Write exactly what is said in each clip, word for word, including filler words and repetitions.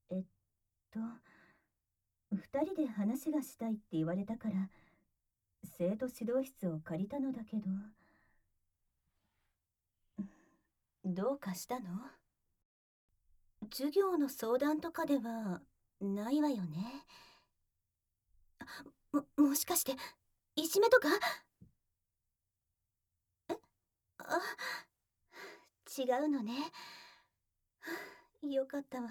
えっと、二人で話がしたいって言われたから、生徒指導室を借りたのだけど、どうかしたの？授業の相談とかではないわよね。も、もしかして、いじめとか？あ、違うのね。よかったわ。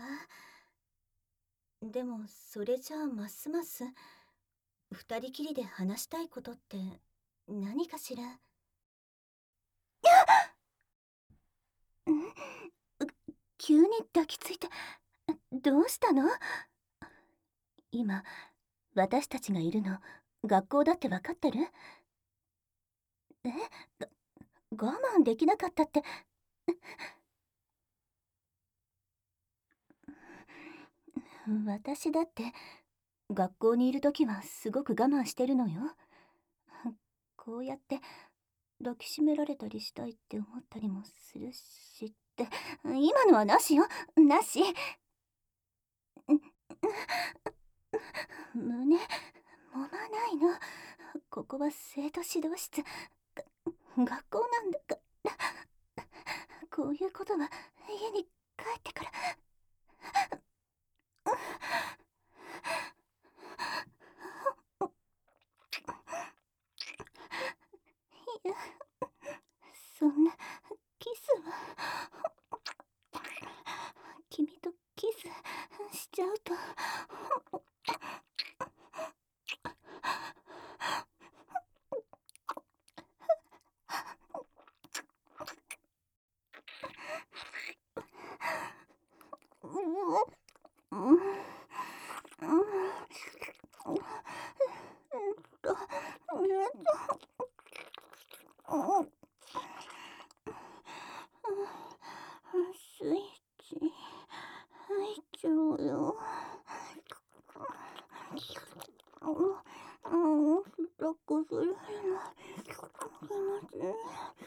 でも、それじゃあますます、二人きりで話したいことって何かしら？ん急に抱きついて、どうしたの？今、私たちがいるの、学校だって分かってる？え？が我慢できなかったって。私だって学校にいる時はすごく我慢してるのよ。こうやって抱きしめられたりしたいって思ったりもするしって。今のはなしよ、なし。胸揉まないの。ここは生徒指導室、学校なんだから。こういうことは家に帰ってから。いや、そんなキスは。君とキスしちゃうと。うんうんうんと、うん、スイッチ入っちゃうよ。うん、うん、抱っこするの。すいません。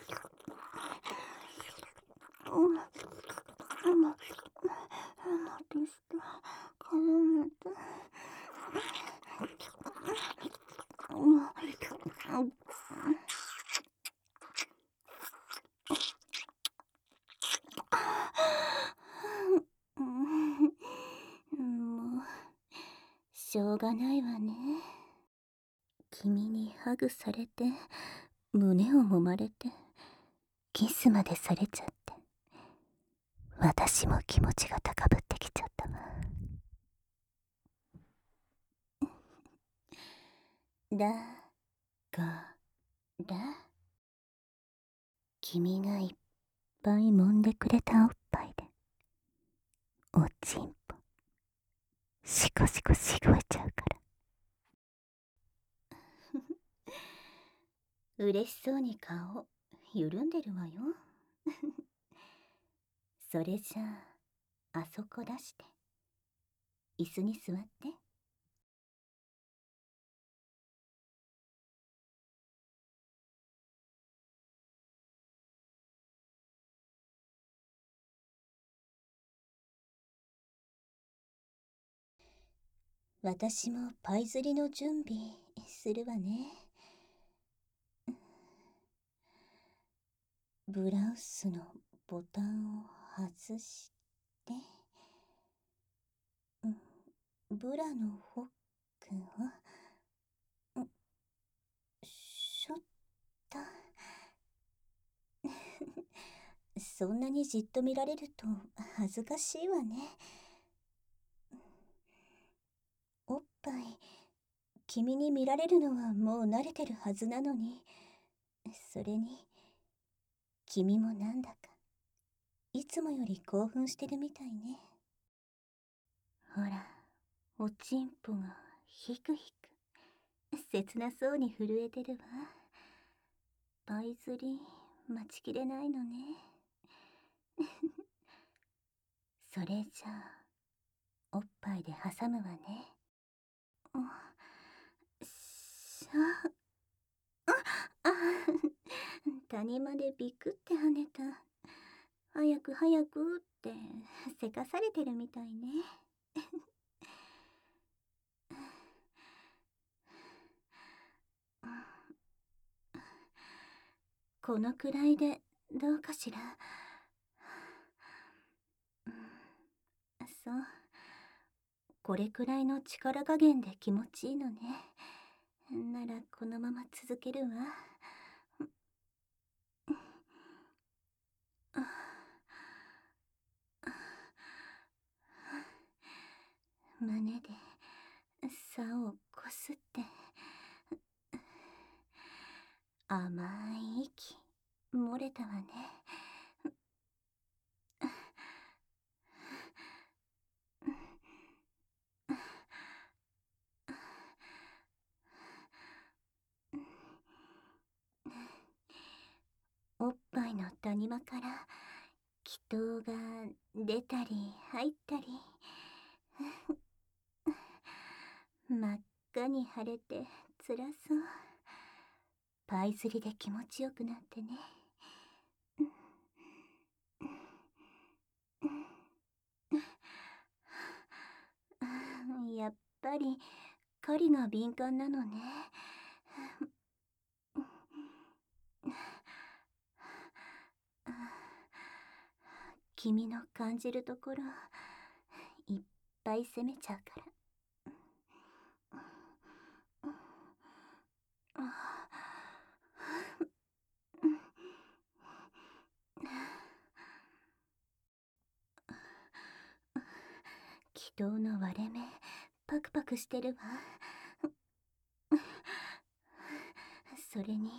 うん、今、今でした。絡めて。うん、うん、もう、しょうがないわね。君にハグされて、胸を揉まれて、キスまでされちゃって、私も気持ちが高ぶってきちゃったわ。だから君がいっぱい揉んでくれたおっぱいでおちんぽシコシコしごいちゃうから嬉しそうに顔緩んでるわよ。それじゃああそこ出して椅子に座って。私もパイ釣りの準備するわね。ブラウスのボタンを外して、ブラのホックをしょった。そんなにじっと見られると恥ずかしいわね。おっぱい君に見られるのはもう慣れてるはずなのに、それに君もなんだかいつもより興奮してるみたいね。ほら、おちんぽがヒクヒク切なそうに震えてるわ。パイ釣り待ちきれないのね。それじゃあおっぱいで挟むわね。あ、しゃあ、あ、谷間でビクって跳ねた。早く早くってせかされてるみたいね。 このくらいでどうかしら。そう、これくらいの力加減で気持ちいいのね。ならこのまま続けるわ。胸で竿をこすって甘い息漏れたわね。おっぱいの谷間から気筒が出たり入ったり、真っ赤に腫れてつらそう。パイ釣りで気持ちよくなってね。やっぱり狩りが敏感なのね。君の感じるところいっぱい責めちゃうから。気筒の割れ目パクパクしてるわ。それに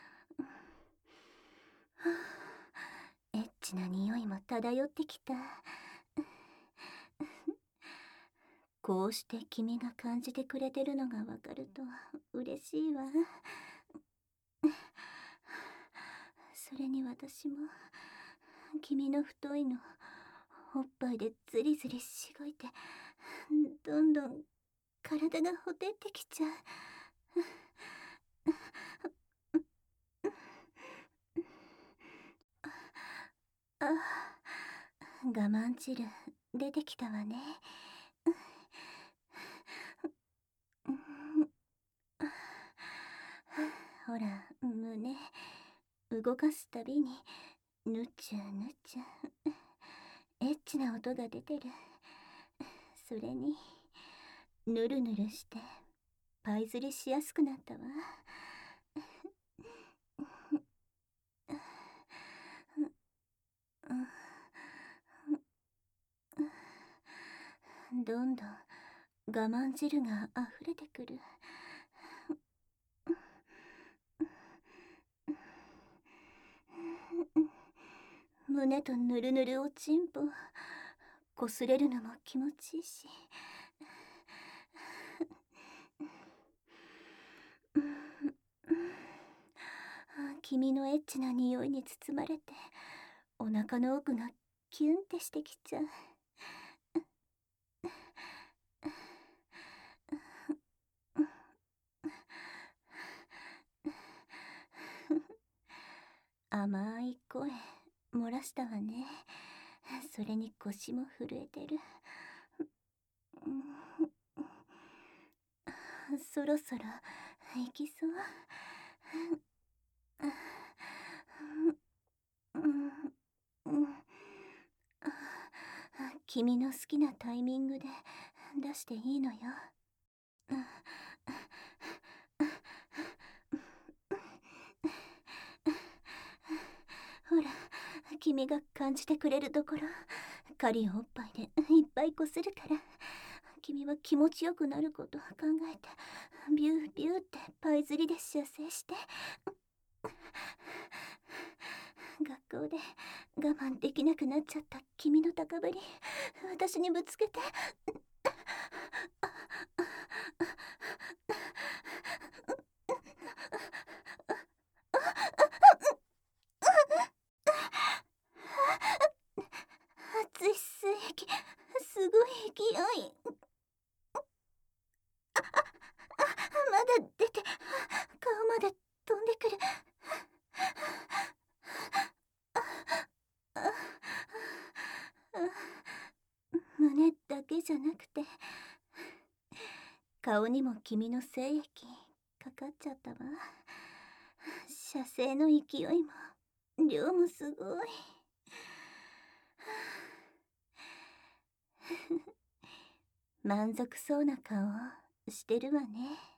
エッチな匂いも漂ってきた。こうして君が感じてくれてるのがわかると嬉しいわ。それに私も君の太いのおっぱいでズリズリしごいて、どんどん体がほてってきちゃう。あ、我慢汁出てきたわね。ほら、胸動かすたびにぬちゅぬちゅエッチな音が出てる。それにぬるぬるしてパイ釣りしやすくなったわ。どんどん我慢汁が溢れてくる。胸とぬるぬるおちんぽこすれるのも気持ちいいし、君のエッチな匂いに包まれてお腹の奥がキュンってしてきちゃう。甘い声漏らしたわね。それに腰も震えてる。そろそろ行きそう。君の好きなタイミングで出していいのよ。ほら、君が感じてくれるところ狩りおっぱいでいっぱいこするから、君は気持ちよくなることを考えてビュービューってパイ釣りで射精して、学校で我慢できなくなっちゃった君の高ぶり私にぶつけて。熱い水液すごい勢い。まだ出て顔まで飛んでくる。 胸だけじゃなくて、顔にも君の精液かかっちゃったわ。射精の勢いも量もすごい。満足そうな顔してるわね。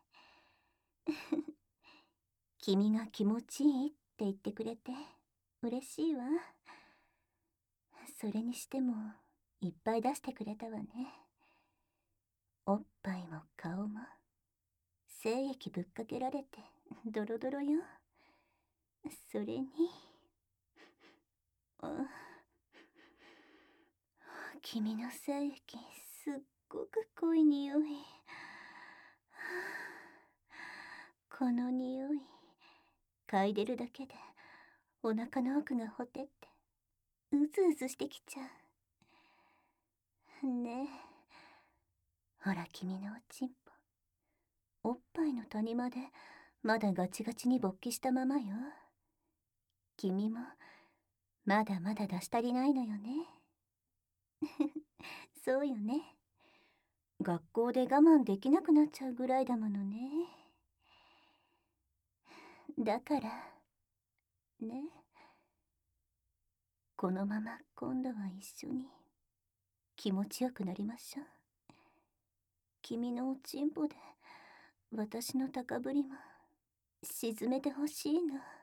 君が気持ちいいって言ってくれて嬉しいわ。それにしてもいっぱい出してくれたわね。おっぱいも顔も精液ぶっかけられてドロドロよ。それにあ、君の精液すっごく濃い匂い。この匂い嗅いでるだけでお腹の奥がほてってうずうずしてきちゃうね。え、ほら君のおちんぽ、おっぱいの谷間でまだガチガチに勃起したままよ。君もまだまだ出し足りないのよね。そうよね。学校で我慢できなくなっちゃうぐらいだものね。だからね、このまま今度は一緒に気持ちよくなりましょう。君のおちんぽで私の高ぶりも沈めてほしいの。